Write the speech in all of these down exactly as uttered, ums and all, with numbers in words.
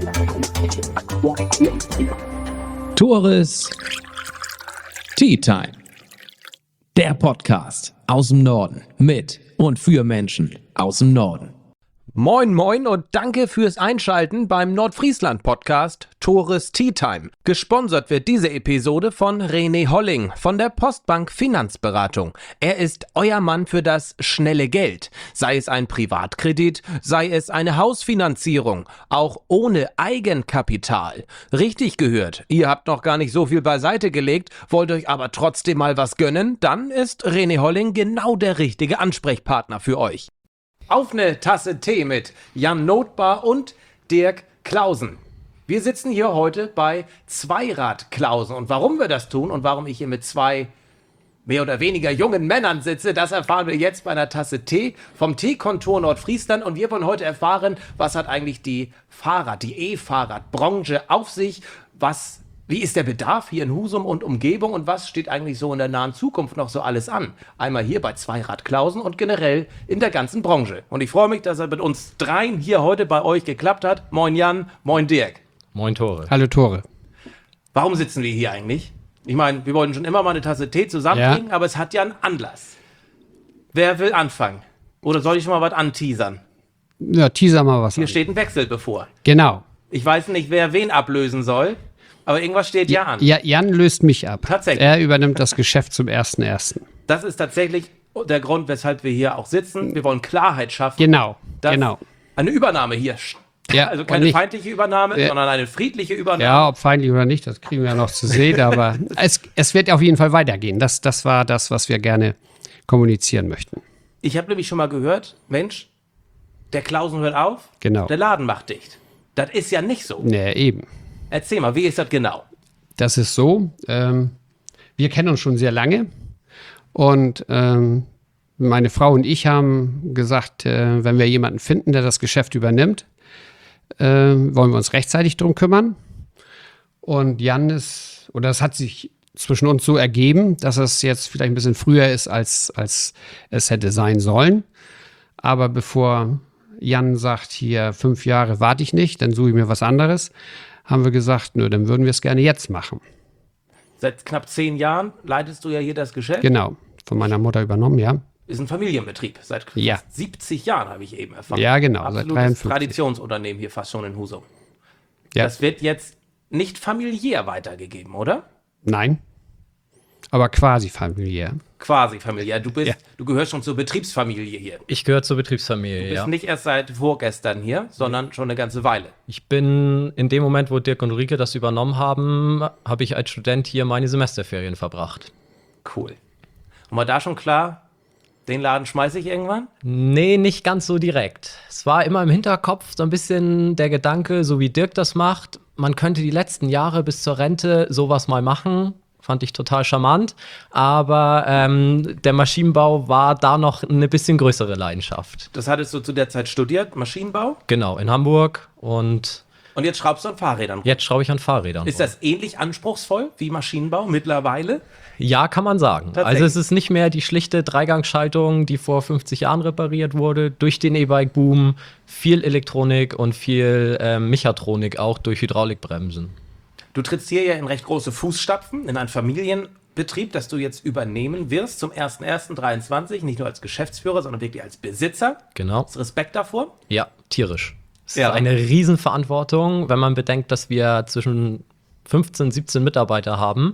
Tores Tea Time. Der Podcast aus dem Norden mit und für Menschen aus dem Norden. Moin moin und danke fürs Einschalten beim Nordfriesland-Podcast Tores Tea Time. Gesponsert wird diese Episode von René Holling von der Postbank Finanzberatung. Er ist euer Mann für das schnelle Geld. Sei es ein Privatkredit, sei es eine Hausfinanzierung, auch ohne Eigenkapital. Richtig gehört, ihr habt noch gar nicht so viel beiseite gelegt, wollt euch aber trotzdem mal was gönnen, dann ist René Holling genau der richtige Ansprechpartner für euch. Auf eine Tasse Tee mit Jan Notbar und Dirk Clausen. Wir sitzen hier heute bei Zweirad Clausen. Und warum wir das tun und warum ich hier mit zwei mehr oder weniger jungen Männern sitze, das erfahren wir jetzt bei einer Tasse Tee vom Teekontor Nordfriesland. Und wir wollen heute erfahren, was hat eigentlich die Fahrrad-, die E-Fahrrad-Branche auf sich, was Wie ist der Bedarf hier in Husum und Umgebung und was steht eigentlich so in der nahen Zukunft noch so alles an? Einmal hier bei Zweirad Clausen und generell in der ganzen Branche. Und ich freue mich, dass er mit uns dreien hier heute bei euch geklappt hat. Moin Jan, moin Dirk. Moin Tore. Hallo Tore. Warum sitzen wir hier eigentlich? Ich meine, wir wollten schon immer mal eine Tasse Tee zusammenkriegen, ja. Aber es hat ja einen Anlass. Wer will anfangen? Oder soll ich schon mal was anteasern? Ja, teaser mal was Hier an. steht ein Wechsel bevor. Genau. Ich weiß nicht, wer wen ablösen soll. Aber irgendwas steht ja an. Ja, Jan löst mich ab. Tatsächlich. Er übernimmt das Geschäft zum ersten ersten Das ist tatsächlich der Grund, weshalb wir hier auch sitzen. Wir wollen Klarheit schaffen. Genau, dass genau. Eine Übernahme hier. Ja, also keine nicht, feindliche Übernahme, ja, sondern eine friedliche Übernahme. Ja, ob feindlich oder nicht, das kriegen wir ja noch zu sehen. Aber es, es wird auf jeden Fall weitergehen. Das, das war das, was wir gerne kommunizieren möchten. Ich habe nämlich schon mal gehört, Mensch, der Clausen hört auf, Genau. Der Laden macht dicht. Das ist ja nicht so. Nee, eben. Erzähl mal, wie ist das genau? Das ist so, ähm, wir kennen uns schon sehr lange und ähm, meine Frau und ich haben gesagt, äh, wenn wir jemanden finden, der das Geschäft übernimmt, äh, wollen wir uns rechtzeitig drum kümmern. Und Jan ist, oder es hat sich zwischen uns so ergeben, dass es jetzt vielleicht ein bisschen früher ist, als, als es hätte sein sollen. Aber bevor Jan sagt, hier fünf Jahre warte ich nicht, dann suche ich mir was anderes, haben wir gesagt, nö, dann würden wir es gerne jetzt machen. Seit knapp zehn Jahren leitest du ja hier das Geschäft. Genau, von meiner Mutter übernommen, ja. Ist ein Familienbetrieb. Seit Ja. siebzig Jahren habe ich eben erfahren. Ja, genau, seit Absolutes dreiundfünfzig. Traditionsunternehmen hier fast schon in Husum. Ja. Das wird jetzt nicht familiär weitergegeben, oder? Nein, aber quasi familiär. Quasi familiär. Du bist, Ja. du gehörst schon zur Betriebsfamilie hier. Ich gehöre zur Betriebsfamilie, Du bist ja. nicht erst seit vorgestern hier, sondern schon eine ganze Weile. Ich bin in dem Moment, wo Dirk und Ulrike das übernommen haben, habe ich als Student hier meine Semesterferien verbracht. Cool. Und war da schon klar, den Laden schmeiße ich irgendwann? Nee, nicht ganz so direkt. Es war immer im Hinterkopf so ein bisschen der Gedanke, so wie Dirk das macht, man könnte die letzten Jahre bis zur Rente sowas mal machen. Fand ich total charmant. Aber ähm, der Maschinenbau war da noch eine bisschen größere Leidenschaft. Das hattest du zu der Zeit studiert, Maschinenbau? Genau, in Hamburg. Und Und jetzt schraubst du an Fahrrädern. jetzt schraube ich an Fahrrädern. Ist das ähnlich anspruchsvoll wie Maschinenbau mittlerweile? Ja, kann man sagen. Tatsächlich. Also es ist nicht mehr die schlichte Dreigangschaltung, die vor fünfzig Jahren repariert wurde. Durch den E-Bike-Boom viel Elektronik und viel ähm, Mechatronik, auch durch Hydraulikbremsen. Du trittst hier ja in recht große Fußstapfen, in einen Familienbetrieb, das du jetzt übernehmen wirst zum ersten ersten dreiundzwanzig, nicht nur als Geschäftsführer, sondern wirklich als Besitzer. Genau. Hast du Respekt davor? Ja, tierisch. Es Ja. ist eine Riesenverantwortung, wenn man bedenkt, dass wir zwischen fünfzehn, siebzehn Mitarbeiter haben.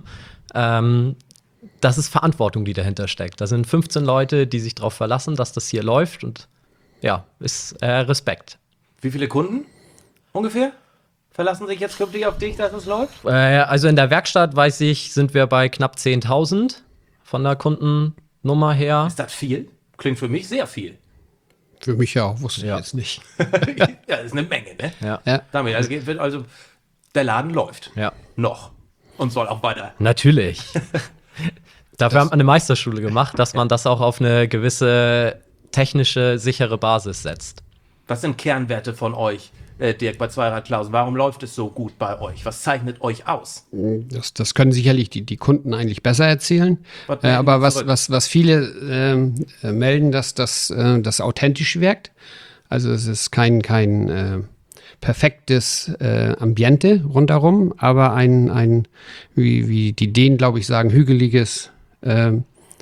Ähm, das ist Verantwortung, die dahinter steckt. Da sind fünfzehn Leute, die sich darauf verlassen, dass das hier läuft. Und ja, ist äh, Respekt. Wie viele Kunden ungefähr verlassen sich jetzt künftig auf dich, dass es läuft? Äh, also in der Werkstatt, weiß ich, sind wir bei knapp zehntausend von der Kundennummer her. Ist das viel? Klingt für mich sehr viel. Für mich ja auch, wusste Ja. ich jetzt nicht. Ja, das ist eine Menge, ne? Ja. Ja. Damit, also, geht- wird also der Laden läuft. Ja. Noch. Und soll auch weiter. Natürlich. Dafür haben wir eine Meisterschule gemacht, dass man das auch auf eine gewisse technische, sichere Basis setzt. Was sind Kernwerte von euch, äh, Dirk, bei Zweirad Clausen? Warum läuft es so gut bei euch? Was zeichnet euch aus? Das, das können sicherlich die, die Kunden eigentlich besser erzählen. Was Äh, melden aber die was, zurück? was, was viele ähm, äh, melden, dass das äh, dass authentisch wirkt. Also es ist kein, kein äh, perfektes äh, Ambiente rundherum, aber ein, ein wie, wie die Dänen, glaube ich, sagen, hügeliges ähm,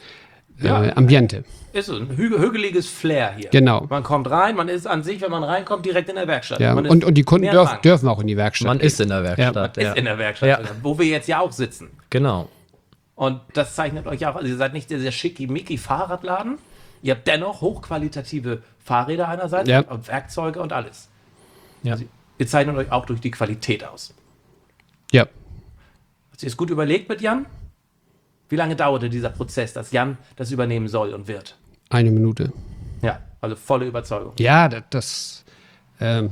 Ja. äh, Ambiente. Ist so ein hü hügeliges Flair hier. Genau. Man kommt rein, man ist an sich, wenn man reinkommt, direkt in der Werkstatt. Ja. Man ist Und, und die Kunden mehr dürf, Rang. dürfen auch in die Werkstatt. Man gehen. ist in der Werkstatt. Ist Ja, in der Werkstatt, Ja. wo wir jetzt ja auch sitzen. Genau. Und das zeichnet euch auch, also ihr seid nicht der, der schickimicki Fahrradladen, ihr habt dennoch hochqualitative Fahrräder einerseits, Ja. und Werkzeuge und alles. Ja. Also ihr zeichnet euch auch durch die Qualität aus. Ja. Hast du es gut überlegt mit Jan? Wie lange dauerte dieser Prozess, dass Jan das übernehmen soll und wird? Eine Minute. Ja, also volle Überzeugung. Ja, das, das ähm,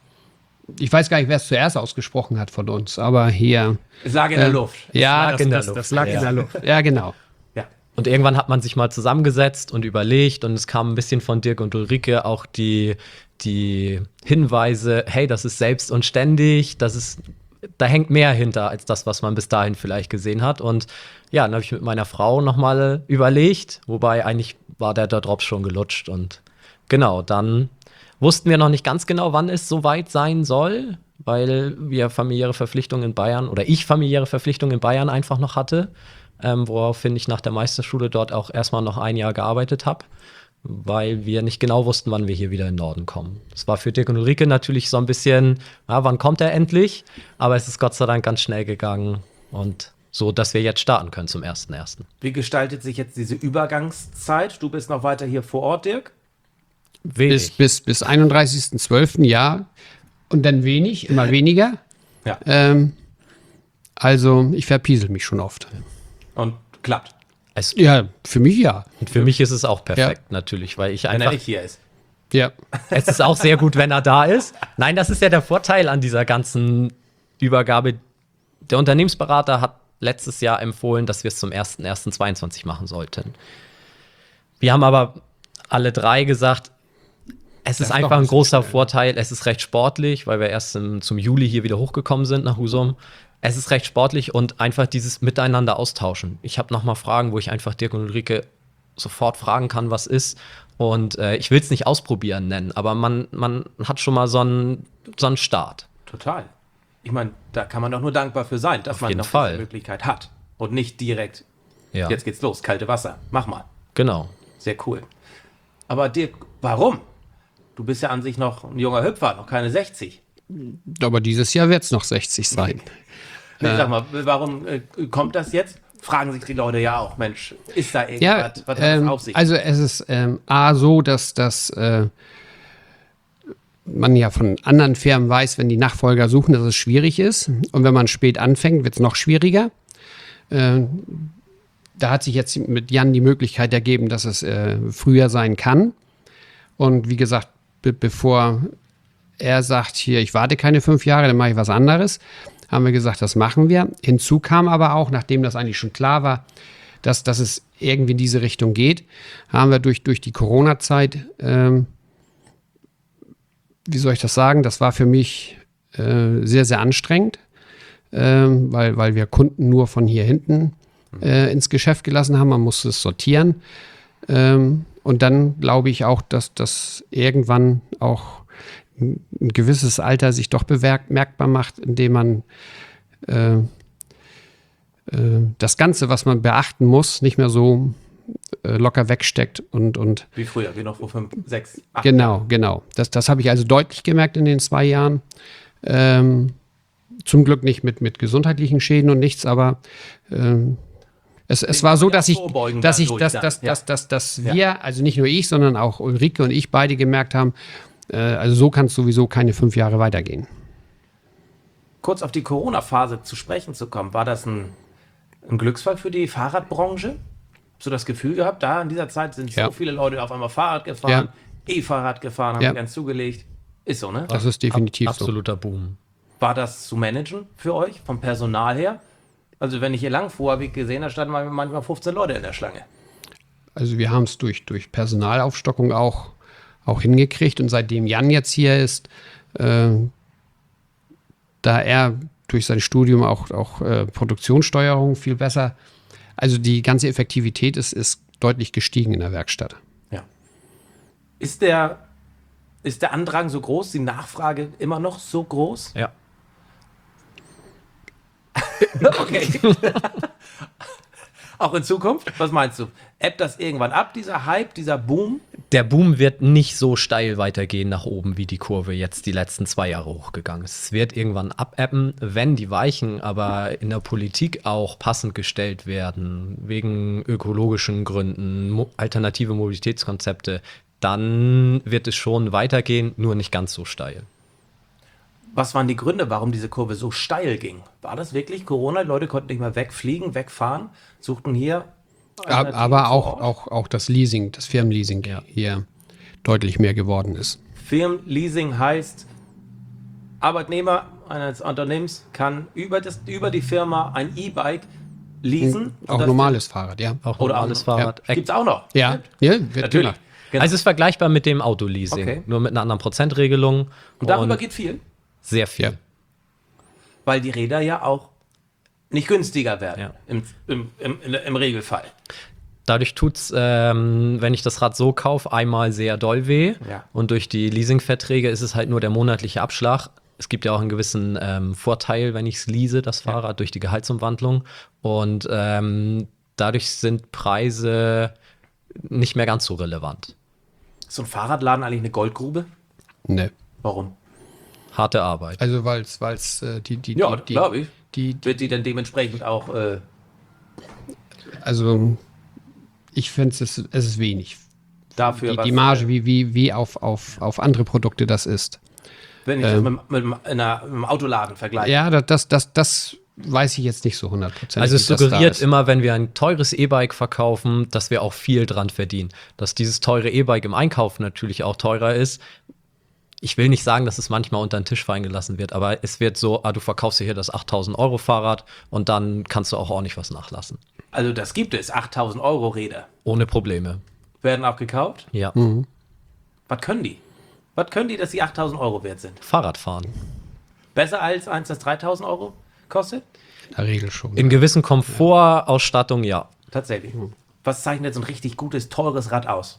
ich weiß gar nicht, wer es zuerst ausgesprochen hat von uns, aber hier. Es lag in der ähm, Luft. Ja, lag das, in der das, Luft. das lag Ja. in der Luft. Ja, genau. Ja. Und irgendwann hat man sich mal zusammengesetzt und überlegt und es kam ein bisschen von Dirk und Ulrike auch die, die Hinweise, hey, das ist selbst und ständig, das ist, da hängt mehr hinter als das, was man bis dahin vielleicht gesehen hat. Und ja, dann habe ich mit meiner Frau nochmal überlegt, wobei eigentlich war der, der Drops schon gelutscht und genau, dann wussten wir noch nicht ganz genau, wann es soweit sein soll, weil wir familiäre Verpflichtungen in Bayern oder ich familiäre Verpflichtungen in Bayern einfach noch hatte, ähm, woraufhin ich nach der Meisterschule dort auch erstmal noch ein Jahr gearbeitet habe, weil wir nicht genau wussten, wann wir hier wieder in den Norden kommen. Das war für Dirk und Ulrike natürlich so ein bisschen, ja, wann kommt er endlich? Aber es ist Gott sei Dank ganz schnell gegangen und so, dass wir jetzt starten können zum ersten ersten Wie gestaltet sich jetzt diese Übergangszeit? Du bist noch weiter hier vor Ort, Dirk? Bis, bis, bis einunddreißigsten zwölften ja. Und dann wenig, immer weniger. Ja. Ähm, also, ich verpiesel mich schon oft. Und klappt, Es, Ja, für mich ja. und für mich ist es auch perfekt natürlich, weil ich wenn einfach er nicht hier ist. Ja. Es ist auch sehr gut, wenn er da ist. Nein, das ist ja der Vorteil an dieser ganzen Übergabe. Der Unternehmensberater hat letztes Jahr empfohlen, dass wir es zum ersten ersten zweiundzwanzig machen sollten. Wir haben aber alle drei gesagt, es ist ist einfach doch ein ein bisschen großer schnell. Vorteil. Es ist recht sportlich, weil wir erst im, zum Juli hier wieder hochgekommen sind nach Husum. Es ist recht sportlich und einfach dieses Miteinander austauschen. Ich habe noch mal Fragen, wo ich einfach Dirk und Ulrike sofort fragen kann, was ist. Und äh, ich will es nicht ausprobieren nennen, aber man, man hat schon mal so einen, so einen Start. Total. Ich meine, da kann man doch nur dankbar für sein, dass man jeden noch Fall. diese Möglichkeit hat. Und nicht direkt, Ja, jetzt geht's los, kalte Wasser, mach mal. genau. Sehr cool. Aber Dirk, warum? Du bist ja an sich noch ein junger Hüpfer, noch keine sechzig. Aber dieses Jahr wird es noch sechzig sein. Nee, sag mal, warum äh, kommt das jetzt? Fragen sich die Leute ja auch, Mensch, ist da irgendwas, Ja, was hat das ähm, auf sich? also es ist ähm, A so, dass, dass äh, man ja von anderen Firmen weiß, wenn die Nachfolger suchen, dass es schwierig ist. Und wenn man spät anfängt, wird es noch schwieriger. Äh, da hat sich jetzt mit Jan die Möglichkeit ergeben, dass es äh, früher sein kann. Und wie gesagt, be bevor er sagt, hier, ich warte keine fünf Jahre, dann mache ich was anderes, haben wir gesagt, das machen wir. Hinzu kam aber auch, nachdem das eigentlich schon klar war, dass, dass es irgendwie in diese Richtung geht, haben wir durch, durch die Corona-Zeit, ähm, wie soll ich das sagen, das war für mich äh, sehr, sehr anstrengend, ähm, weil, weil wir Kunden nur von hier hinten äh, ins Geschäft gelassen haben. Man musste es sortieren. Ähm, und dann glaube ich auch, dass das irgendwann auch ein gewisses Alter sich doch bemerkbar macht, indem man äh, äh, das Ganze, was man beachten muss, nicht mehr so äh, locker wegsteckt und, und Wie früher, wie noch vor fünf, sechs, acht genau, genau. Das, das habe ich also deutlich gemerkt in den zwei Jahren. Ähm, zum Glück nicht mit, mit gesundheitlichen Schäden und nichts, aber ähm, es, es war so, dass ich, vorbeugen dass ich, dadurch dass, dann, dass, ja. dass, dass, dass Ja. wir, also nicht nur ich, sondern auch Ulrike und ich beide gemerkt haben, äh, also so kann es sowieso keine fünf Jahre weitergehen. Kurz auf die Corona-Phase zu sprechen zu kommen, war das ein, ein Glücksfall für die Fahrradbranche? Hast du das Gefühl gehabt, da in dieser Zeit sind Ja. so viele Leute auf einmal Fahrrad gefahren, E-Fahrrad gefahren, haben Ja. ganz zugelegt. Ist so, ne? Das ist definitiv so. Absoluter Boom. War das zu managen für euch, vom Personal her? Also wenn ich hier lang fuhr, habe ich gesehen, da standen manchmal fünfzehn Leute in der Schlange. Also wir haben es durch, durch Personalaufstockung auch, auch hingekriegt und seitdem Jan jetzt hier ist, äh, da er durch sein Studium auch, auch äh, Produktionssteuerung viel besser, also die ganze Effektivität ist, ist deutlich gestiegen in der Werkstatt. Ja. Ist der Ist der Andrang so groß, die Nachfrage immer noch so groß? Ja. Okay. Auch in Zukunft? Was meinst du? Ebbt das irgendwann ab, dieser Hype, dieser Boom? Der Boom wird nicht so steil weitergehen nach oben, wie die Kurve jetzt die letzten zwei Jahre hochgegangen ist. Es wird irgendwann abebben, wenn die Weichen aber in der Politik auch passend gestellt werden, wegen ökologischen Gründen, mo- alternative Mobilitätskonzepte, dann wird es schon weitergehen, nur nicht ganz so steil. Was waren die Gründe, warum diese Kurve so steil ging? War das wirklich Corona? Die Leute konnten nicht mehr wegfliegen, wegfahren, suchten hier. Ab- Aber auch, auch, auch das Leasing, das Firmenleasing Ja. hier deutlich mehr geworden ist. Firmenleasing heißt, Arbeitnehmer eines Unternehmens kann über, das, über die Firma ein E-Bike leasen. Auch normales Fahrrad, ja. Auch Oder normales auch- Fahrrad. Gibt es auch noch? Ja, ja wird Natürlich. gemacht. Genau. Also es ist vergleichbar mit dem Autoleasing, Okay. nur mit einer anderen Prozentregelung. und darüber geht viel, sehr viel. Ja. weil die Räder ja auch nicht günstiger werden Ja. im, im, im, im Regelfall. Dadurch tut's, ähm, wenn ich das Rad so kaufe, einmal sehr doll weh. Ja. Und durch die Leasingverträge ist es halt nur der monatliche Abschlag. Es gibt ja auch einen gewissen ähm, Vorteil, wenn ich es lease, das Fahrrad, durch die Gehaltsumwandlung. Und ähm, dadurch sind Preise nicht mehr ganz so relevant. Ist so ein Fahrradladen eigentlich eine Goldgrube? Ne. Warum? Harte Arbeit. Also weil es äh, die, die, Ja, die, die, glaube ich. die, Wird die dann dementsprechend auch äh, also ich finde es ist, es ist wenig. dafür, Die, was, die Marge, wie, wie, wie auf, auf, auf andere Produkte das ist. wenn ich das mit, mit, mit, einer, mit einem Autoladen vergleiche. Ja, das, das, das, das weiß ich jetzt nicht so hundertprozentig. Also es wie das da suggeriert ist. immer, wenn wir ein teures E-Bike verkaufen, dass wir auch viel dran verdienen. Dass dieses teure E-Bike im Einkauf natürlich auch teurer ist. Ich will nicht sagen, dass es manchmal unter den Tisch fallen gelassen wird, aber es wird so, ah, du verkaufst dir hier das achttausend Euro Fahrrad und dann kannst du auch ordentlich was nachlassen. Also das gibt es, achttausend Euro Räder. Ohne Probleme. Werden auch gekauft. Ja. Was können die? Was können die, dass die achttausend Euro wert sind? Fahrradfahren. Besser als eins, das dreitausend Euro kostet? In der Regel schon. In gewissen Komfortausstattung, ja. Tatsächlich. Was zeichnet so ein richtig gutes, teures Rad aus?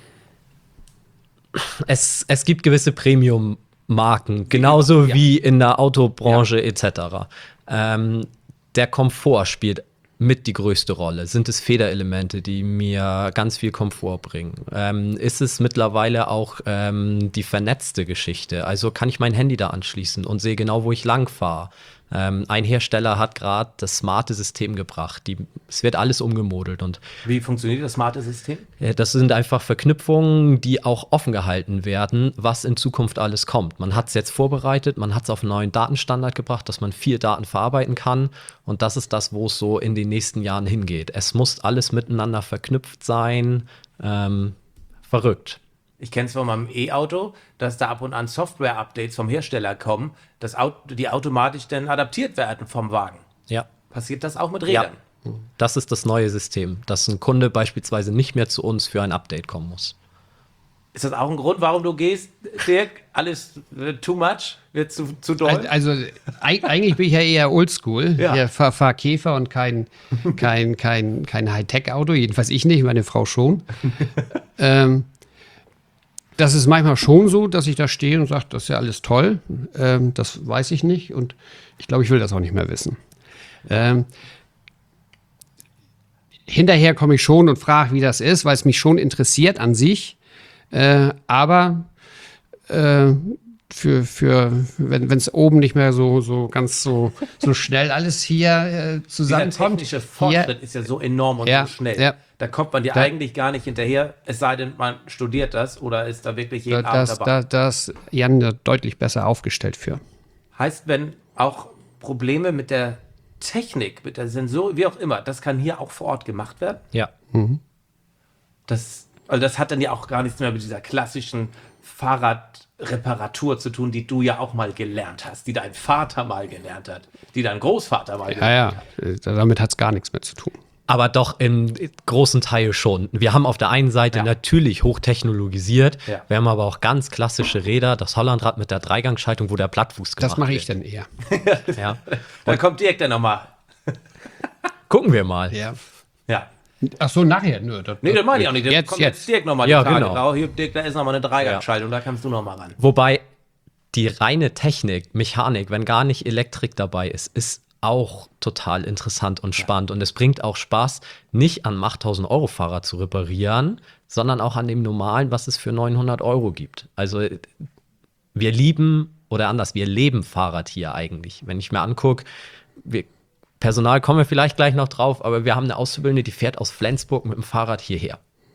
Es, es gibt gewisse Premium-Marken, genauso ja. wie in der Autobranche et cetera. Ähm, der Komfort spielt mit die größte Rolle. Sind es Federelemente, die mir ganz viel Komfort bringen? Ähm, ist es mittlerweile auch ähm, die vernetzte Geschichte? Also kann ich mein Handy da anschließen und sehe genau, wo ich lang fahre? Ähm, ein Hersteller hat gerade das smarte System gebracht. Die, es wird alles umgemodelt und Wie funktioniert das smarte System? äh, das sind einfach Verknüpfungen, die auch offen gehalten werden, was in Zukunft alles kommt. Man hat es jetzt vorbereitet, man hat es auf einen neuen Datenstandard gebracht, dass man viel Daten verarbeiten kann. Und das ist das, wo es so in den nächsten Jahren hingeht. Es muss alles miteinander verknüpft sein. Ähm, verrückt. Ich kenne es von meinem E-Auto, dass da ab und an Software-Updates vom Hersteller kommen, dass Auto, die automatisch dann adaptiert werden vom Wagen. Ja. Passiert das auch mit Rädern? Das ist das neue System, dass ein Kunde beispielsweise nicht mehr zu uns für ein Update kommen muss. Ist das auch ein Grund, warum du gehst, Dirk? Alles wird too much? Wird zu, zu doll? Also eig- eigentlich bin ich ja eher oldschool. Ja. Ich fahre fahr Käfer und kein, kein, kein, kein Hightech-Auto. Jedenfalls ich nicht, meine Frau schon. ähm, das ist manchmal schon so, dass ich da stehe und sage, das ist ja alles toll. Ähm, das weiß ich nicht und ich glaube, ich will das auch nicht mehr wissen. Ähm, hinterher komme ich schon und frage, wie das ist, weil es mich schon interessiert an sich. Äh, aber äh, für, für wenn es oben nicht mehr so, so ganz so, so schnell alles hier äh, Dieser zusammenkommt. technische Fortschritt hier, ist ja so enorm und Ja, so schnell. ja. Da kommt man ja Da- eigentlich gar nicht hinterher, es sei denn, man studiert das oder ist da wirklich jeden da, Abend das, dabei. da, das Jan da deutlich besser aufgestellt für. Heißt, wenn auch Probleme mit der Technik, mit der Sensor, wie auch immer, das kann hier auch vor Ort gemacht werden. Ja. Das, also das hat dann ja auch gar nichts mehr mit dieser klassischen Fahrradreparatur zu tun, die du ja auch mal gelernt hast, die dein Vater mal gelernt hat, die dein Großvater mal Ja, gelernt hat. ja, äh, damit hat es gar nichts mehr zu tun. Aber doch im großen Teil schon. Wir haben auf der einen Seite Ja. natürlich hochtechnologisiert, Ja. wir haben aber auch ganz klassische Räder, das Hollandrad mit der Dreigangschaltung, wo der Plattfuß gemacht Das mache ich wird. dann eher. Ja. Da kommt Dirk dann nochmal. Gucken wir mal. Ja. Ja. Ach so, nachher. Nö, das, Nee, das meine ich auch nicht. Das Jetzt, kommt jetzt. jetzt Dirk nochmal die Ja, Tage genau. drauf. Hier, Dirk, da ist nochmal eine Dreigangschaltung, da kannst du nochmal ran. Wobei die reine Technik, Mechanik, wenn gar nicht Elektrik dabei ist, ist auch total interessant und spannend. Und es bringt auch Spaß, nicht an achttausend-Euro-Fahrrad zu reparieren, sondern auch an dem normalen, was es für neunhundert Euro gibt. Also wir lieben, oder anders, wir leben Fahrrad hier eigentlich. Wenn ich mir angucke, wir, Personal kommen wir vielleicht gleich noch drauf, aber wir haben eine Auszubildende, die fährt aus Flensburg mit dem Fahrrad hierher.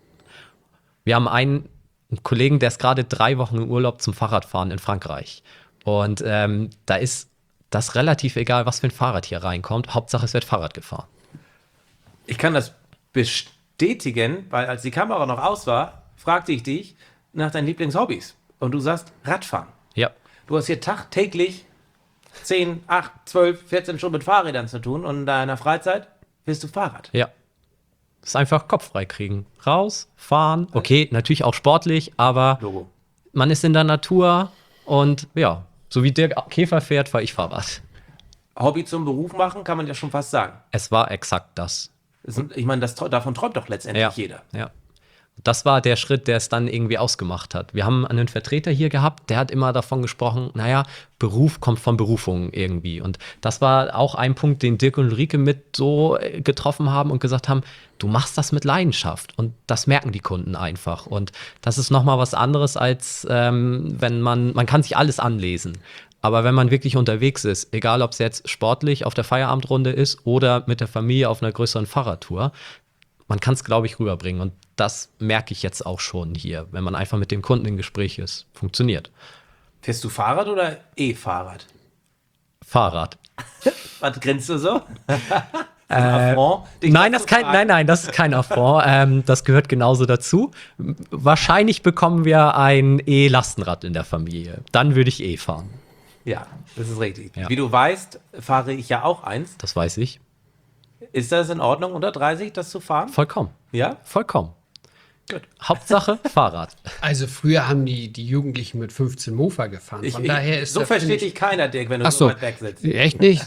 Wir haben einen, einen Kollegen, der ist gerade drei Wochen im Urlaub zum Fahrradfahren in Frankreich. Und ähm, da ist das relativ egal, was für ein Fahrrad hier reinkommt. Hauptsache, es wird Fahrrad gefahren. Ich kann das bestätigen, weil als die Kamera noch aus war, fragte ich dich nach deinen Lieblingshobbys. Und du sagst Radfahren. Ja. Du hast hier tagtäglich zehn, acht, zwölf, vierzehn Stunden mit Fahrrädern zu tun und in deiner Freizeit bist du Fahrrad. Ja. Das ist einfach Kopf frei kriegen. Raus, fahren. Okay, natürlich auch sportlich, aber Logo. man ist in der Natur und ja, so wie Dirk Käfer fährt, fahre ich Fahrrad. Hobby zum Beruf machen, kann man ja schon fast sagen. Es war exakt das. Das sind, ich meine, das, davon träumt doch letztendlich Ja, jeder. ja. Das war der Schritt, der es dann irgendwie ausgemacht hat. Wir haben einen Vertreter hier gehabt, der hat immer davon gesprochen, naja, Beruf kommt von Berufung irgendwie. Und das war auch ein Punkt, den Dirk und Ulrike mit so äh, getroffen haben und gesagt haben, du machst das mit Leidenschaft. Und das merken die Kunden einfach. Und das ist nochmal was anderes, als ähm, wenn man, man kann sich alles anlesen. Aber wenn man wirklich unterwegs ist, egal ob es jetzt sportlich auf der Feierabendrunde ist oder mit der Familie auf einer größeren Fahrradtour, man kann es, glaube ich, rüberbringen. Und das merke ich jetzt auch schon hier, wenn man einfach mit dem Kunden im Gespräch ist. Funktioniert. Fährst du Fahrrad oder E-Fahrrad? Fahrrad. Was grinst du so? Äh, Affront, dich Nein, das das zu kein, fragen? nein, nein, das ist kein Affront. ähm, das gehört genauso dazu. Wahrscheinlich bekommen wir ein E-Lastenrad in der Familie. Dann würde ich E fahren. Ja, das ist richtig. Ja. Wie du weißt, fahre ich ja auch eins. Das weiß ich. Ist das in Ordnung, unter dreißig das zu fahren? Vollkommen. Ja? Vollkommen. Gut. Hauptsache Fahrrad. Also früher haben die, die Jugendlichen mit fünfzehn Mofa gefahren. Ich, Von ich, daher ist so das, versteht finde dich keiner, Dirk, wenn du Ach so so, weit weg sitzt. echt nicht?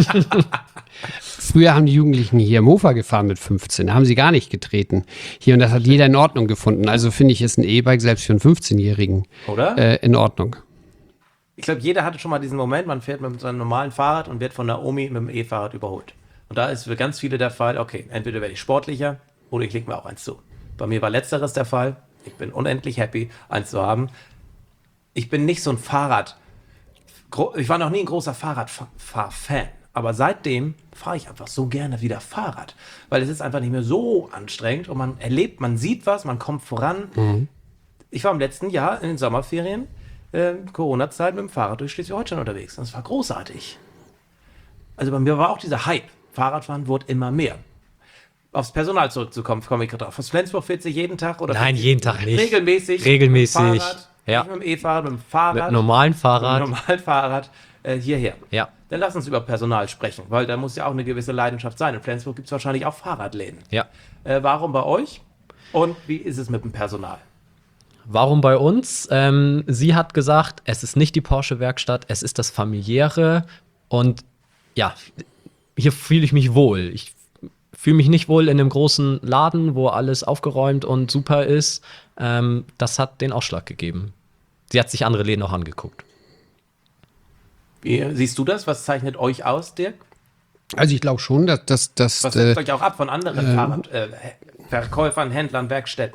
Früher haben die Jugendlichen hier Mofa gefahren mit fünfzehn. Da haben sie gar nicht getreten. Hier, und das hat jeder in Ordnung gefunden. Also finde ich, ist ein E-Bike selbst für einen fünfzehnjährigen Oder? äh, in Ordnung. Ich glaube, jeder hatte schon mal diesen Moment, man fährt mit seinem normalen Fahrrad und wird von der Omi mit dem E-Fahrrad überholt. Und da ist für ganz viele der Fall, okay, entweder werde ich sportlicher oder ich lege mir auch eins zu. Bei mir war letzteres der Fall. Ich bin unendlich happy, eins zu haben. Ich bin nicht so ein Fahrrad. gro- Ich war noch nie ein großer Fahrradfahr-Fan. Aber seitdem fahre ich einfach so gerne wieder Fahrrad. Weil es ist einfach nicht mehr so anstrengend und man erlebt, man sieht was, man kommt voran. Ich war im letzten Jahr in den Sommerferien, äh, Corona-Zeit, mit dem Fahrrad durch Schleswig-Holstein unterwegs. Das war großartig. Also bei mir war auch dieser Hype. Fahrradfahren wurde immer mehr. Aufs Personal zurückzukommen, komme ich gerade drauf. Aus Flensburg fährt sich jeden Tag oder Nein, jeden Tag nicht. regelmäßig. Regelmäßig, Mit dem Fahrrad, ja. nicht mit dem E-Fahrrad, mit dem Fahrrad. Mit einem normalen mit Fahrrad. dem normalen Fahrrad äh, hierher. Ja. Dann lass uns über Personal sprechen, weil da muss ja auch eine gewisse Leidenschaft sein. In Flensburg gibt es wahrscheinlich auch Fahrradläden. Ja. Äh, warum bei euch? Und wie ist es mit dem Personal? Warum bei uns? Ähm, sie hat gesagt, es ist nicht die Porsche-Werkstatt, es ist das Familiäre. Und ja, hier fühle ich mich wohl. Ich fühle mich nicht wohl in einem großen Laden, wo alles aufgeräumt und super ist. Ähm, das hat den Ausschlag gegeben. Sie hat sich andere Läden auch angeguckt. Wie siehst du das? Was zeichnet euch aus, Dirk? Also ich glaube schon, dass das. dass Was äh, setzt euch auch ab von anderen Fahrradverkäufern, Händlern, Werkstätten?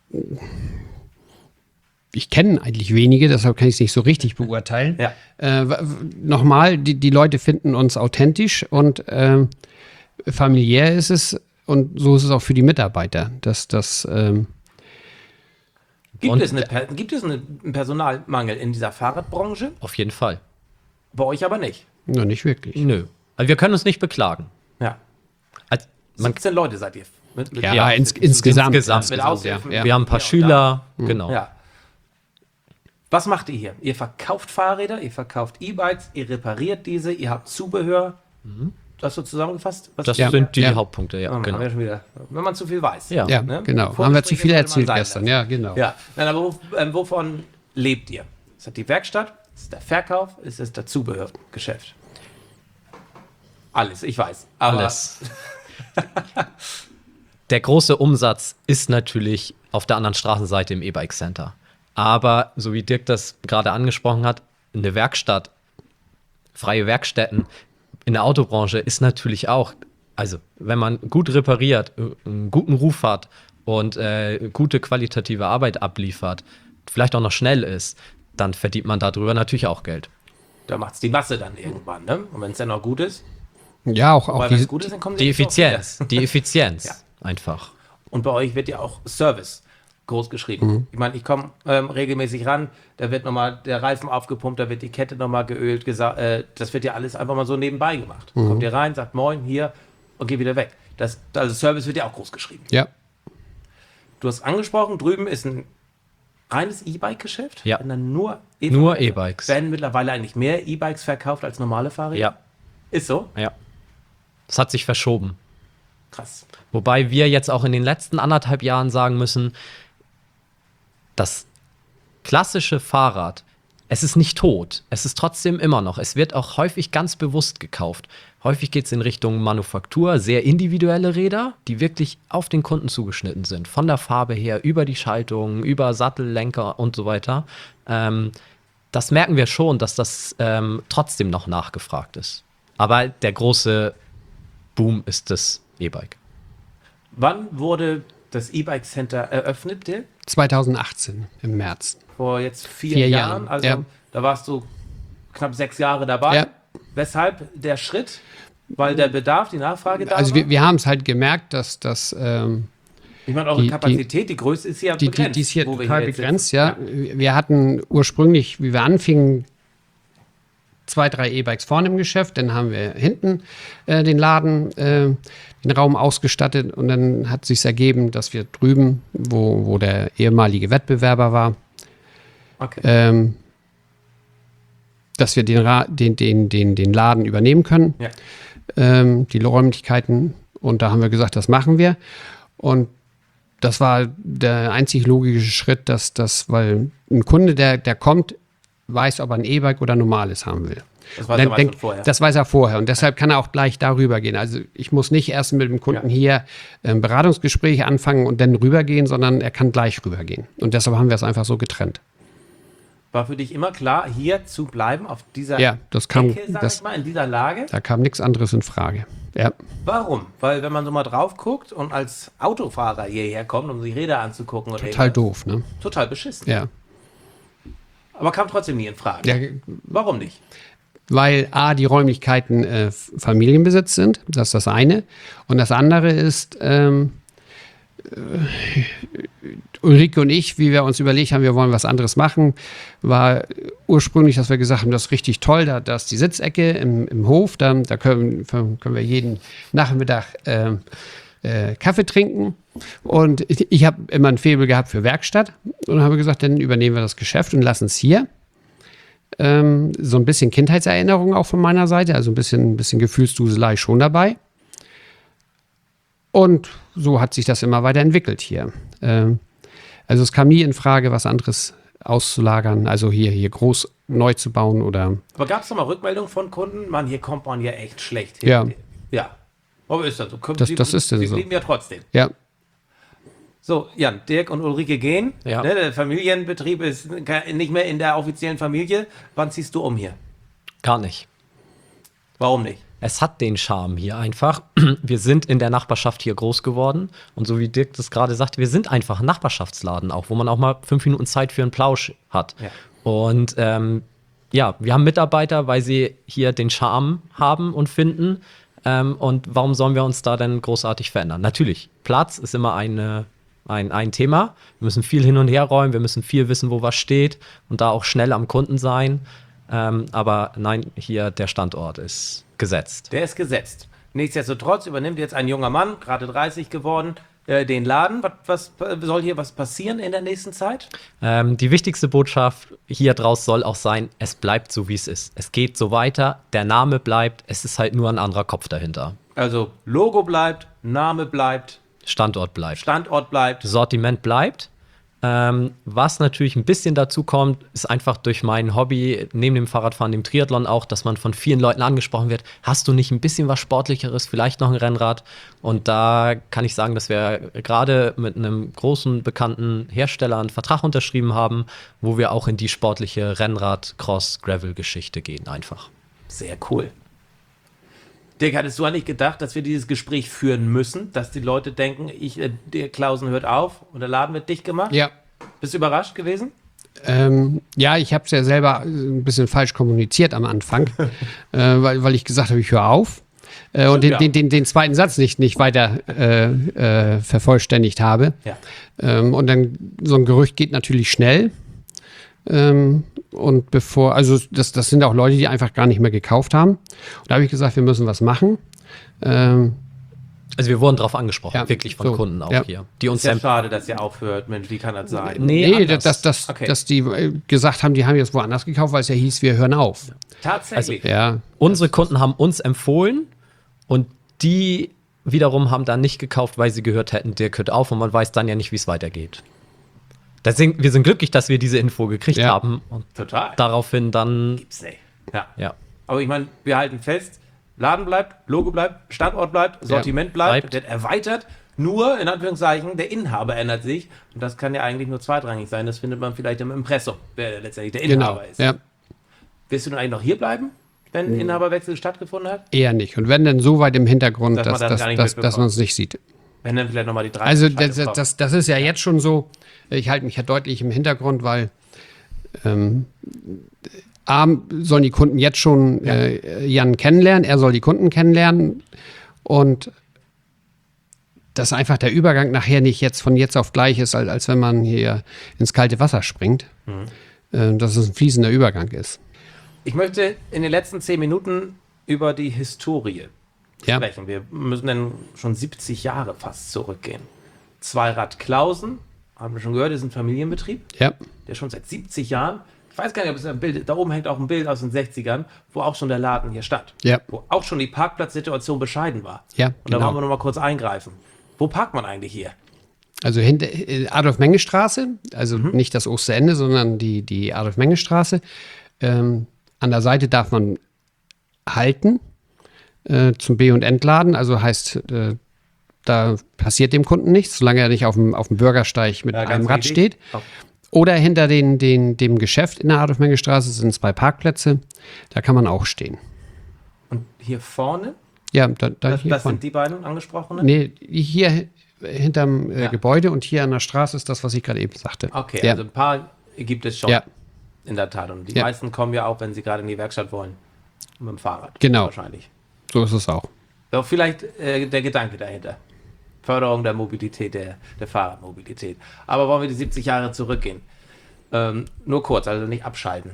ich kenne eigentlich wenige, deshalb kann ich es nicht so richtig beurteilen. Ja. Äh, w- w- nochmal, die, die Leute finden uns authentisch und ähm, familiär ist es und so ist es auch für die Mitarbeiter. Dass das ähm, Gibt Und- es, eine, Per- gibt es eine- einen Personalmangel in dieser Fahrradbranche? Auf jeden Fall. Bei euch aber nicht. noch nicht wirklich. Nö. Also wir können uns nicht beklagen. Ja. Also, man, siebzehn Leute seid ihr. Mit, mit Ja, Ja, ins, insgesamt. insgesamt. Mit Aushilfen. ja. wir haben ein paar Ja, und da. Schüler. Genau. Ja. Was macht ihr hier? Ihr verkauft Fahrräder, ihr verkauft E-Bikes, ihr repariert diese, ihr habt Zubehör. Das so zusammengefasst? Was Das Ja. sind die Ja. Hauptpunkte, ja. Oh, genau. haben wir schon wieder, wenn man zu viel weiß. Ja. Ja, Ne? genau. Vorgespräche Haben wir zu viel sollte man erzählt sein gestern. lassen. Ja, genau. Ja, Nein, aber wo, ähm, wovon lebt ihr? Ist das die Werkstatt? Ist es der Verkauf? Ist es das Zubehörgeschäft? Alles, ich weiß. Aber Alles. Der große Umsatz ist natürlich auf der anderen Straßenseite im E-Bike Center. Aber so wie Dirk das gerade angesprochen hat, eine Werkstatt, freie Werkstätten in der Autobranche ist natürlich auch, also wenn man gut repariert, einen guten Ruf hat und äh, gute qualitative Arbeit abliefert, vielleicht auch noch schnell ist, dann verdient man darüber natürlich auch Geld. Da macht es die Masse dann irgendwann, ne? Und wenn es dann noch gut ist, Ja, auch, auch weil wenn die, es gut ist, dann kommen Die sie nicht so Effizienz, oft die Effizienz Ja. einfach. wieder. Und bei euch wird ja auch Service groß geschrieben. Mhm. Ich meine, ich komme ähm, regelmäßig ran, da wird nochmal der Reifen aufgepumpt, da wird die Kette nochmal geölt, gesa- äh, das wird ja alles einfach mal so nebenbei gemacht. Mhm. Kommt ihr rein, sagt Moin, hier und geht wieder weg. Das, also Service wird ja auch groß geschrieben. ja, Du hast angesprochen, drüben ist ein reines E-Bike-Geschäft. Ja. Und dann nur Nur E-Bikes. Werden mittlerweile eigentlich mehr E-Bikes verkauft als normale Fahrräder? Ja, Ist so? ja. Das hat sich verschoben. Krass. Wobei wir jetzt auch in den letzten anderthalb Jahren sagen müssen, das klassische Fahrrad, es ist nicht tot. Es ist trotzdem immer noch. Es wird auch häufig ganz bewusst gekauft. Häufig geht es in Richtung Manufaktur, sehr individuelle Räder, die wirklich auf den Kunden zugeschnitten sind. Von der Farbe her, über die Schaltung, über Sattel, Lenker und so weiter. Ähm, das merken wir schon, dass das ähm, trotzdem noch nachgefragt ist. Aber der große Boom ist das E-Bike. Wann wurde das E-Bike Center eröffnet, Dirk? zweitausendachtzehn im März. Vor jetzt vier, Vier Jahren. Jahren, Also ja. da warst du knapp sechs Jahre dabei. Ja. Weshalb der Schritt? Weil der Bedarf, die Nachfrage da Also war? wir, wir haben es halt gemerkt, dass das ähm, Ich meine, eure die- Kapazität, die Größe ist ja die, die, begrenzt. die ist hier wo wir total jetzt begrenzt, sitzen. ja. Wir hatten ursprünglich, wie wir anfingen, zwei, drei E-Bikes vorne im Geschäft, dann haben wir hinten äh, den Laden, äh, den Raum ausgestattet und dann hat sich ergeben, dass wir drüben, wo, wo der ehemalige Wettbewerber war, Okay. ähm, dass wir den, Ra den, den, den, den Laden übernehmen können, Ja. ähm, die Räumlichkeiten. Und da haben wir gesagt, das machen wir. Und das war der einzig logische Schritt, dass das, weil ein Kunde, der, der kommt, weiß, ob er ein E-Bike oder ein normales haben will. Das weiß Dann er meist denkt- schon vorher. Das weiß er vorher und deshalb kann er auch gleich darüber gehen. Also ich muss nicht erst mit dem Kunden Ja. hier ein Beratungsgespräch anfangen und dann rübergehen, sondern er kann gleich rübergehen. Und deshalb haben wir es einfach so getrennt. War für dich immer klar, hier zu bleiben, auf dieser Ja, das kam, Ecke, sag das, ich mal, in dieser Lage? da kam nichts anderes in Frage. Ja, Warum? Weil wenn man so mal drauf guckt und als Autofahrer hierher kommt, um sich Räder anzugucken, oder total irgendwas, doof, ne? total beschissen. Ja. Aber kam trotzdem nie in Frage. ja Warum nicht? weil A, die Räumlichkeiten äh, Familienbesitz sind, das ist das eine. Und das andere ist, ähm, äh, Ulrike und ich, wie wir uns überlegt haben, wir wollen was anderes machen, war ursprünglich, dass wir gesagt haben, das ist richtig toll, da, da ist die Sitzecke im, im Hof, da, da können, können wir jeden Nachmittag ähm, äh, Kaffee trinken. Und ich, ich habe immer ein Faible gehabt für Werkstatt und habe gesagt, dann übernehmen wir das Geschäft und lassen es hier. Ähm, so ein bisschen Kindheitserinnerung auch von meiner Seite, also ein bisschen, ein bisschen Gefühlsduselei schon dabei. Und so hat sich das immer weiterentwickelt hier. Ähm, also es kam nie in Frage, was anderes auszulagern, also hier, hier groß neu zu bauen oder. Aber gab es noch mal Rückmeldungen von Kunden? Mann, hier kommt man ja echt schlecht hin. Ja. Ja. Aber ist das so? Können Das- Sie- das ist denn Sie so. leben ja trotzdem. Ja, So, Jan, Dirk und Ulrike gehen. Ja. Ne, der Familienbetrieb ist nicht mehr in der offiziellen Familie. Wann ziehst du um hier? Gar nicht. Warum nicht? Es hat den Charme hier einfach. Wir sind in der Nachbarschaft hier groß geworden. Und so wie Dirk das gerade sagte, wir sind einfach ein Nachbarschaftsladen auch, wo man auch mal fünf Minuten Zeit für einen Plausch hat. Ja. Und ähm, ja, wir haben Mitarbeiter, weil sie hier den Charme haben und finden. Ähm, und warum sollen wir uns da denn großartig verändern? Natürlich, Platz ist immer eine, ein, ein Thema. Wir müssen viel hin und her räumen, wir müssen viel wissen, wo was steht und da auch schnell am Kunden sein. Ähm, aber nein, hier der Standort ist gesetzt. Der ist gesetzt. Nichtsdestotrotz übernimmt jetzt ein junger Mann, gerade dreißig geworden, äh, den Laden. Was, was soll hier was passieren in der nächsten Zeit? Ähm, die wichtigste Botschaft hier draus soll auch sein, es bleibt so, wie es ist. Es geht so weiter, der Name bleibt, es ist halt nur ein anderer Kopf dahinter. Also Logo bleibt, Name bleibt, Standort bleibt. Standort bleibt. Sortiment bleibt. Ähm, was natürlich ein bisschen dazu kommt, ist einfach durch mein Hobby, neben dem Fahrradfahren, dem Triathlon auch, dass man von vielen Leuten angesprochen wird, hast du nicht ein bisschen was Sportlicheres, vielleicht noch ein Rennrad? Und da kann ich sagen, dass wir gerade mit einem großen, bekannten Hersteller einen Vertrag unterschrieben haben, wo wir auch in die sportliche Rennrad-Cross-Gravel-Geschichte gehen einfach. Sehr cool. Dirk, hattest du eigentlich gedacht, dass wir dieses Gespräch führen müssen, dass die Leute denken, ich, äh, der Klausen hört auf und der Laden wird dicht gemacht? Ja. Bist du überrascht gewesen? Ähm, ja, ich habe es ja selber ein bisschen falsch kommuniziert am Anfang, äh, weil, weil ich gesagt habe, ich höre auf. Äh, und den, ja. den, den, den zweiten Satz nicht, nicht weiter äh, äh, vervollständigt habe. Ja. Ähm, und dann, so ein Gerücht geht natürlich schnell. Ähm, und bevor, also das, das sind auch Leute, die einfach gar nicht mehr gekauft haben. Und da habe ich gesagt, wir müssen was machen. Ähm, Also wir wurden darauf angesprochen, Ja, wirklich von so, Kunden auch ja. hier. Die uns Ist ja empf- schade, dass ihr aufhört. Mensch, wie kann das sein? Nee, nee, anders. dass, dass, Okay. dass die äh, gesagt haben, die haben jetzt woanders gekauft, weil es ja hieß, wir hören auf. Tatsächlich. Ja, Unsere Kunden haben uns empfohlen und die wiederum haben dann nicht gekauft, weil sie gehört hätten, Dirk hört auf und man weiß dann ja nicht, wie es weitergeht. Deswegen, wir sind glücklich, dass wir diese Info gekriegt Ja. haben und Total. daraufhin dann, Gibt's nicht. Ja. ja, Aber ich meine, wir halten fest, Laden bleibt, Logo bleibt, Standort bleibt, Sortiment bleibt, Bleibt. wird erweitert. Nur, in Anführungszeichen, der Inhaber ändert sich. Und das kann ja eigentlich nur zweitrangig sein. Das findet man vielleicht im Impressum, wer letztendlich der Inhaber genau. ist. Ja, Wirst du dann eigentlich noch hier bleiben, wenn ein Inhaberwechsel stattgefunden hat? eher nicht. Und wenn dann so weit im Hintergrund, Dass man dass, das dass, gar nicht dass, dass mitbekommt. man es nicht sieht. Wenn dann vielleicht nochmal die drei Also das, das, das ist ja jetzt schon so, ich halte mich ja deutlich im Hintergrund, weil ähm, A, sollen die Kunden jetzt schon äh, Jan kennenlernen, er soll die Kunden kennenlernen und dass einfach der Übergang nachher nicht jetzt von jetzt auf gleich ist, als, als wenn man hier ins kalte Wasser springt, Mhm. äh, dass es ein fließender Übergang ist. Ich möchte in den letzten zehn Minuten über die Historie Ja. sprechen. Wir müssen dann schon siebzig Jahre fast zurückgehen. Zweirad Klausen, haben wir schon gehört, ist ein Familienbetrieb, Ja, der schon seit siebzig Jahren, ich weiß gar nicht, ob es ein Bild, da oben hängt auch ein Bild aus den sechzigern, wo auch schon der Laden hier stand. Ja. Wo auch schon die Parkplatzsituation bescheiden war. Ja, Und da genau. wollen wir noch mal kurz eingreifen. Wo parkt man eigentlich hier? also hinter äh, Adolf-Menge-Straße, also nicht das Osterende, sondern die, die Adolf-Menge-Straße. Ähm, an der Seite darf man halten äh, zum B- und Entladen, also heißt, äh, da passiert dem Kunden nichts, solange er nicht auf dem, auf dem Bürgersteig mit Ja, ganz einem Rad richtig. steht. Auch- Oder hinter den, den, dem Geschäft in der Adolf-Menge-Straße sind zwei Parkplätze, da kann man auch stehen. Und hier vorne, Ja, da, da das, hier das vorne. sind die beiden angesprochenen? Nee, hier hinterm äh, Ja. Gebäude und hier an der Straße ist das, was ich gerade eben sagte. Okay, ja. also ein paar gibt es schon. Ja. In der Tat. Und die Ja. meisten kommen ja auch, wenn sie gerade in die Werkstatt wollen. Mit dem Fahrrad. Genau. Wahrscheinlich. So ist es auch. So, vielleicht äh, der Gedanke dahinter. Förderung der Mobilität, der, der Fahrradmobilität. Aber wollen wir die siebzig Jahre zurückgehen? Ähm, nur kurz, also nicht abschalten.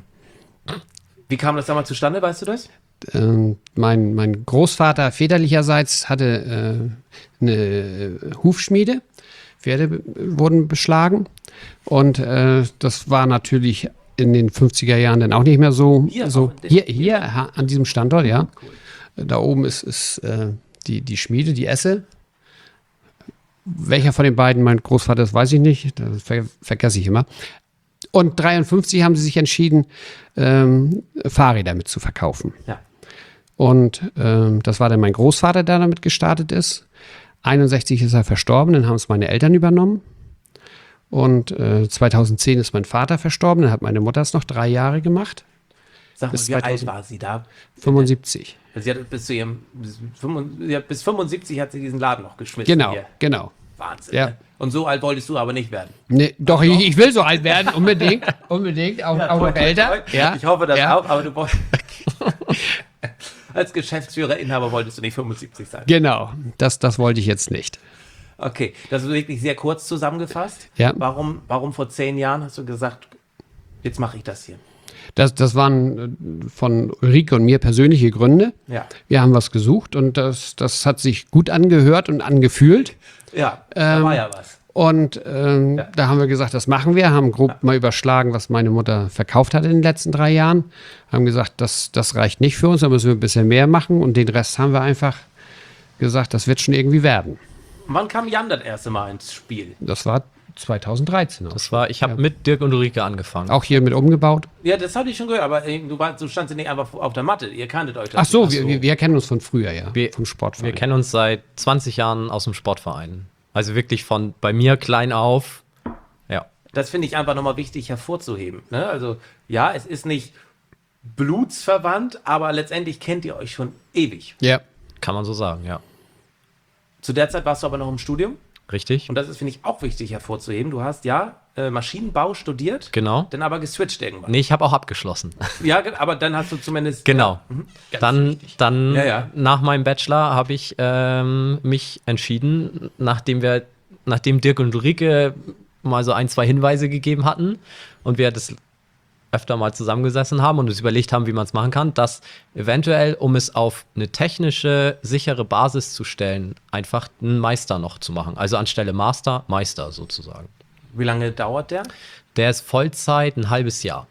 Wie kam das damals zustande, weißt du das? Ähm, mein, mein Großvater väterlicherseits hatte äh, eine Hufschmiede. Pferde be- wurden beschlagen. Und äh, das war natürlich in den fünfziger Jahren dann auch nicht mehr so. Hier so auch in dem- hier, hier ha- an diesem Standort, ja. Da oben ist, ist äh, die, die Schmiede, die Esse. Welcher von den beiden mein Großvater ist, weiß ich nicht. Das ver vergesse ich immer. Und dreiundfünfzig haben sie sich entschieden, ähm, Fahrräder mit zu verkaufen. Ja. Und ähm, das war dann mein Großvater, der damit gestartet ist. einundsechzig ist er verstorben, dann haben es meine Eltern übernommen. Und äh, zweitausendzehn ist mein Vater verstorben, dann hat meine Mutter es noch drei Jahre gemacht. Sag mal, Bis wie alt zweitausend war sie da? fünfundsiebzig. Sie hat bis zu ihrem, bis, fünfund- sie hat bis fünfundsiebzig hat sie diesen Laden noch geschmissen. Genau, Hier. genau. Wahnsinn. Ja. Ne? Und so alt wolltest du aber nicht werden. Nee, doch, ich, ich will so alt werden, unbedingt. Unbedingt, auch, auch toi, noch toi, älter. toi. Ja, Ich hoffe das ja. auch, aber du wolltest. Als Geschäftsführer, Inhaber wolltest du nicht fünfundsiebzig sein. Genau, das, das wollte ich jetzt nicht. Okay, das ist wirklich sehr kurz zusammengefasst. Ja. Warum, warum vor zehn Jahren hast du gesagt, jetzt mache ich das hier? Das, das waren äh, von Ulrike und mir persönliche Gründe. Ja. Wir haben was gesucht und das, das hat sich gut angehört und angefühlt. Ja, da Ähm, war ja was. Und ähm, Ja. da haben wir gesagt, das machen wir, haben grob mal überschlagen, was meine Mutter verkauft hat in den letzten drei Jahren. Haben gesagt, das, das reicht nicht für uns, da müssen wir ein bisschen mehr machen. Und den Rest haben wir einfach gesagt, das wird schon irgendwie werden. Wann kam Jan das erste Mal ins Spiel? Das war zweitausenddreizehn. Auch, Das war, ich habe Ja. mit Dirk und Ulrike angefangen. auch hier mit umgebaut. Ja, das hatte ich schon gehört, aber äh, du, war, du standst ja nicht einfach auf der Matte. Ihr kanntet euch. Ach so, Ach wir, wir, wir kennen uns von früher, ja. Wir- vom Sportverein. Wir kennen uns seit zwanzig Jahren aus dem Sportverein. Also wirklich von bei mir klein auf. Ja. Das finde ich einfach nochmal wichtig hervorzuheben. Ne? Also, ja, es ist nicht blutsverwandt, aber letztendlich kennt ihr euch schon ewig. Ja. Kann man so sagen, ja. Zu der Zeit warst du aber noch im Studium. Richtig? Und das ist, finde ich, auch wichtig hervorzuheben. Du hast ja äh, Maschinenbau studiert, Genau. dann aber geswitcht irgendwann. Nee, ich habe auch abgeschlossen. Ja, ge- aber dann hast du zumindest. Genau. Dann, dann Ja, ja. nach meinem Bachelor habe ich ähm, mich entschieden, nachdem wir, nachdem Dirk und Ulrike mal so ein, zwei Hinweise gegeben hatten und wir das öfter mal zusammengesessen haben und uns überlegt haben, wie man es machen kann, dass eventuell, um es auf eine technische, sichere Basis zu stellen, einfach einen Meister noch zu machen. Also anstelle Master, Meister sozusagen. Wie lange dauert der? Der ist Vollzeit ein halbes Jahr.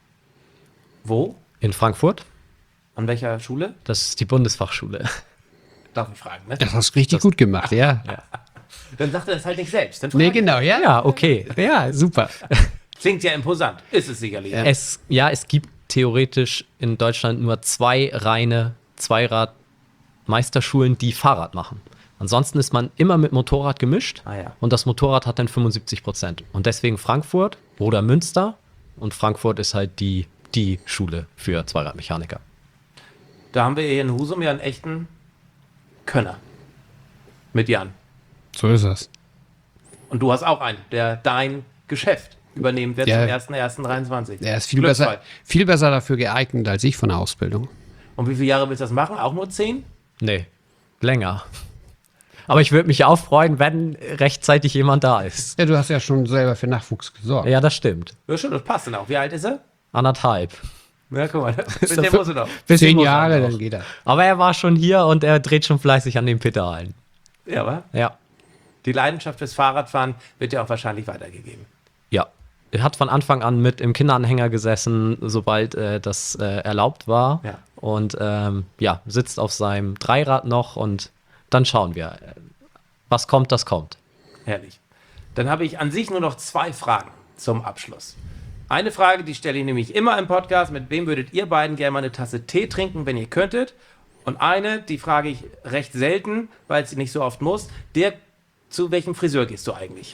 Wo? In Frankfurt. An welcher Schule? Das ist die Bundesfachschule. Darf ich fragen, ne? Das hast du richtig gut gemacht, ja. Dann sagt er das halt nicht selbst. Dann Nee, frag- genau, ja. Ja, okay. Ja, super. Klingt ja imposant. Ist es sicherlich. Es, ja, es gibt theoretisch in Deutschland nur zwei reine Zweirad-Meisterschulen, die Fahrrad machen. Ansonsten ist man immer mit Motorrad gemischt Ah, ja. und das Motorrad hat dann fünfundsiebzig Prozent. Und deswegen Frankfurt oder Münster und Frankfurt ist halt die, die Schule für Zweiradmechaniker. Da haben wir hier in Husum ja einen echten Könner. Mit Jan. So ist es. Und du hast auch einen, der dein Geschäft übernehmen wird Ja. zum ersten ersten dreiundzwanzig. Er ist viel Glücksfall. besser, viel besser dafür geeignet als ich von der Ausbildung. Und wie viele Jahre willst du das machen? Auch nur zehn? Nee, länger. Aber ich würde mich auch freuen, wenn rechtzeitig jemand da ist. Ja, du hast ja schon selber für Nachwuchs gesorgt. Ja, das stimmt. Ja, schon, das passt dann auch. Wie alt ist er? Anderthalb. Ja, guck mal, bis der muss er doch. Bisschen Zehn muss er Jahre, noch. dann geht er. Aber er war schon hier und er dreht schon fleißig an den Pedalen. Ja, aber Ja. die Leidenschaft fürs Fahrradfahren wird ja auch wahrscheinlich weitergegeben. Ja. Er hat von Anfang an mit im Kinderanhänger gesessen, sobald äh, das äh, erlaubt war. Ja. Und ähm, ja, sitzt auf seinem Dreirad noch und dann schauen wir. Was kommt, das kommt. Herrlich. Dann habe ich an sich nur noch zwei Fragen zum Abschluss. Eine Frage, die stelle ich nämlich immer im Podcast. Mit wem würdet ihr beiden gerne mal eine Tasse Tee trinken, wenn ihr könntet? Und eine, die frage ich recht selten, weil sie nicht so oft muss. Der, zu welchem Friseur gehst du eigentlich?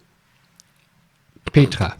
Petra.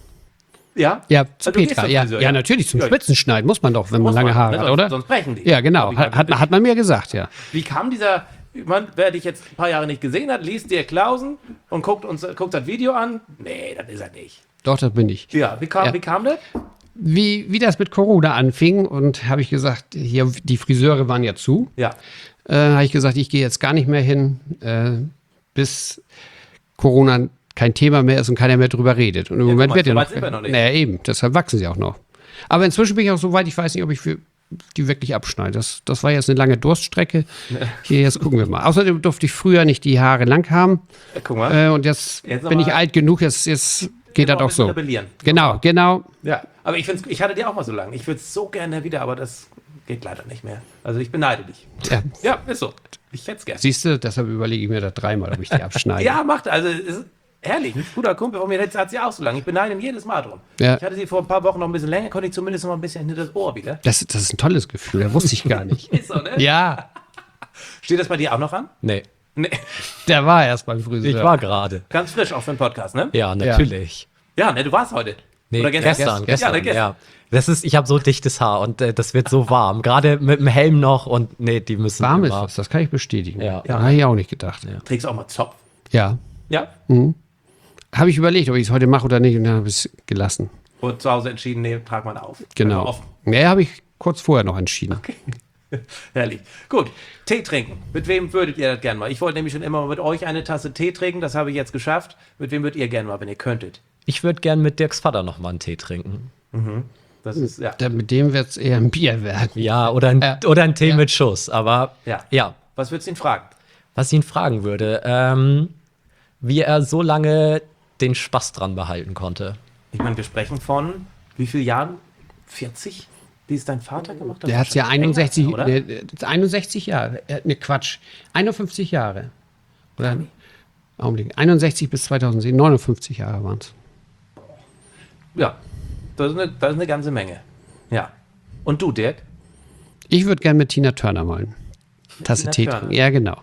Ja? Ja, zu Also du gehst Petra. zum Ja, Friseur, ja, ja? natürlich, zum Ja. Spitzenschneiden muss man doch, wenn man Muss lange man, Haare ne? hat, Sonst- oder? sonst brechen die. Ja, genau. Hab ich Hat, mal hat, gesehen. hat man mir gesagt, ja. Wie kam dieser, man, wer dich jetzt ein paar Jahre nicht gesehen hat, liest dir Klausen und guckt, uns, guckt das Video an? Nee, das ist er nicht. Doch, das bin ich. Ja, wie kam, Ja. Wie kam das? Wie, wie das mit Corona anfing und habe ich gesagt, hier, die Friseure waren ja zu. Ja. Äh, habe ich gesagt, ich gehe jetzt gar nicht mehr hin, äh, bis Corona kein Thema mehr ist und keiner mehr drüber redet. Und im Moment guck mal, wird ja so noch. weit sind wir noch nicht. Naja, eben, deshalb wachsen sie auch noch. Aber inzwischen bin ich auch so weit, ich weiß nicht, ob ich für die wirklich abschneide. Das, das war jetzt eine lange Durststrecke. Hier, jetzt gucken wir mal. Außerdem durfte ich früher nicht die Haare lang haben. Ja, guck mal. Äh, und jetzt, Jetzt bin aber- ich alt genug, jetzt, jetzt geht das noch ein auch bisschen so. rebellieren. Genau, genau. Ja, aber ich, find's, ich hatte die auch mal so lange. Ich würde es so gerne wieder, aber das geht leider nicht mehr. Also ich beneide dich. Ja. Ja, ist so. Ich hätte es gerne. Siehst du, deshalb überlege ich mir das dreimal, ob ich die abschneide. Ja, macht. Also es ist herrlich. Ein guter Kumpel von mir hat hat sie auch so lange. Ich beneide ihn jedes Mal drum. Ja. Ich hatte sie vor ein paar Wochen noch ein bisschen länger, konnte ich zumindest noch mal ein bisschen hinter das Ohr wieder. Das, das ist ein tolles Gefühl, das wusste ich gar nicht. Ist so, ne? Ja, Steht das bei dir auch noch an? Nee, Nee. der war erst beim Friseur. ich war gerade. Ganz frisch auch für den Podcast, ne? Ja, natürlich. Ja, ne, du warst heute. Nee, Oder gestern, gestern. gestern, Ja, ne, gestern. ja. Das ist, ich habe so dichtes Haar und äh, das wird so warm. Gerade mit dem Helm noch und nee, die müssen Warm ist immer- das, das kann ich bestätigen. Ja. Ja. Habe ich auch nicht gedacht. Ja, Trägst du auch mal Zopf? ja. Ja. Habe ich überlegt, ob ich es heute mache oder nicht und dann habe ich es gelassen. Und zu Hause entschieden, nee, trag mal auf. Genau. Also offen. Nee, habe ich kurz vorher noch entschieden. Herrlich. Gut, Tee trinken. Mit wem würdet ihr das gerne mal? Ich wollte nämlich schon immer mal mit euch eine Tasse Tee trinken. Das habe ich jetzt geschafft. Mit wem würdet ihr gerne mal, wenn ihr könntet? Ich würde gern mit Dirks Vater noch mal einen Tee trinken. Das ist, ja. Da, mit dem wird es eher ein Bier werden. Ja, oder ein, Ja. oder ein Tee Ja. mit Schuss. Aber Ja. ja, Was würdest du ihn fragen? was ich ihn fragen würde, ähm, wie er so lange den Spaß dran behalten konnte. Ich meine, wir sprechen von wie vielen Jahren? vierzig? Die es dein Vater gemacht hat? Der hat es ja einundsechzig, Oder? der, der, einundsechzig Jahre. Er hat ne Quatsch. einundfünfzig Jahre. Oder? Augenblick, einundsechzig bis zweitausendsieben, neunundfünfzig Jahre waren es. Ja, das ist, eine, das ist eine ganze Menge. Ja. Und du, Dirk? Ich würde gerne mit Tina Turner malen. Tasse Tina Tee Turner. trinken. Ja, genau.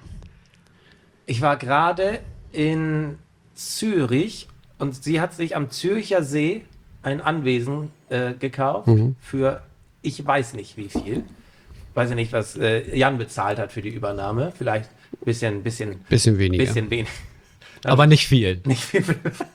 Ich war gerade in Zürich und sie hat sich am Zürcher See ein Anwesen äh, gekauft Mhm. für, ich weiß nicht wie viel. Weiß ich nicht, was äh, Jan bezahlt hat für die Übernahme. Vielleicht ein bisschen, bisschen, Bisschen weniger. bisschen wenig. Aber nicht viel. Nicht viel.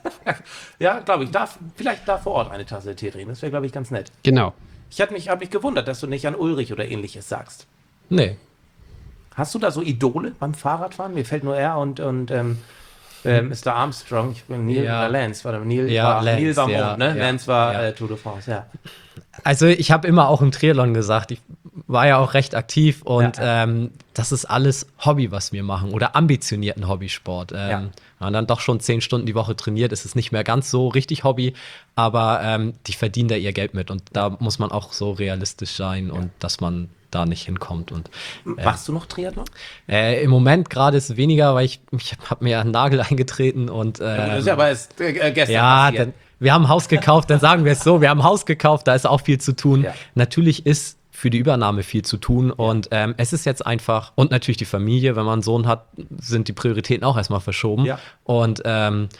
Ja, glaube ich. Darf, vielleicht da vor Ort eine Tasse Tee trinken. Das wäre, glaube ich, ganz nett. Genau. Ich habe mich, hab mich gewundert, dass du nicht an Ulrich oder ähnliches sagst. Nee. Hast du da so Idole beim Fahrradfahren? Mir fällt nur er und, und ähm, äh, Mister Armstrong. Ich bin Neil Ja. oder Lance. Warte, Neil Ja, war, Lance, Neil war ja, Mond, ne? ja, Lance war ja. äh, Tour de France, ja. Also ich habe immer auch im Triathlon gesagt, ich war ja auch recht aktiv und Ja. ähm, das ist alles Hobby, was wir machen oder ambitionierten Hobbysport. Ähm, Ja. Wenn man dann doch schon zehn Stunden die Woche trainiert, ist es nicht mehr ganz so richtig Hobby, aber ähm, die verdienen da ihr Geld mit und da muss man auch so realistisch sein und dass man da nicht hinkommt. Und Machst du noch Triathlon? äh, im Moment gerade ist es weniger, weil ich, ich habe mir einen Nagel eingetreten und ähm, das ist ja aber erst äh, gestern ja, passiert. dann, wir haben ein Haus gekauft, dann sagen wir es so, wir haben ein Haus gekauft, da ist auch viel zu tun. Ja. Natürlich ist für die Übernahme viel zu tun und ähm, es ist jetzt einfach, und natürlich die Familie, wenn man einen Sohn hat, sind die Prioritäten auch erstmal verschoben. Ja. Und ähm,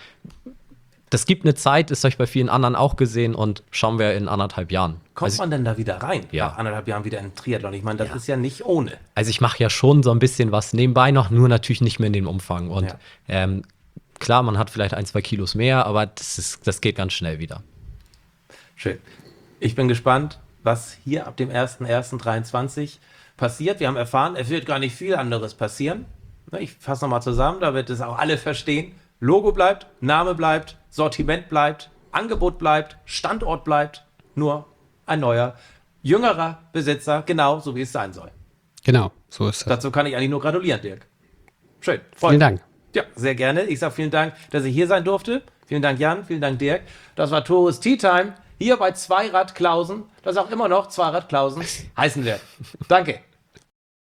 das gibt eine Zeit, ist euch bei vielen anderen auch gesehen und schauen wir in anderthalb Jahren. Kommt Also, man denn da wieder rein? Ja. Nach anderthalb Jahren wieder in Triathlon. Ich meine, das ist ja nicht ohne. also ich mache ja schon so ein bisschen was nebenbei noch, nur natürlich nicht mehr in dem Umfang. Und Ja. ähm, klar, man hat vielleicht ein, zwei Kilos mehr, aber das, ist, das geht ganz schnell wieder. Schön. Ich bin gespannt, was hier ab dem ersten ersten dreiundzwanzig passiert. Wir haben erfahren, es wird gar nicht viel anderes passieren. Ich fasse nochmal zusammen, damit es auch alle verstehen. Logo bleibt, Name bleibt, Sortiment bleibt, Angebot bleibt, Standort bleibt, nur ein neuer, jüngerer Besitzer, genau so wie es sein soll. Genau, so ist das. Dazu kann ich eigentlich nur gratulieren, Dirk. Schön. Freut Vielen mich. Dank. Ja, sehr gerne. Ich sage vielen Dank, dass ich hier sein durfte. Vielen Dank, Jan. Vielen Dank, Dirk. Das war Tourist Tea Time hier bei Zweirad Klausen, das auch immer noch Zweirad Klausen heißen wird. Danke.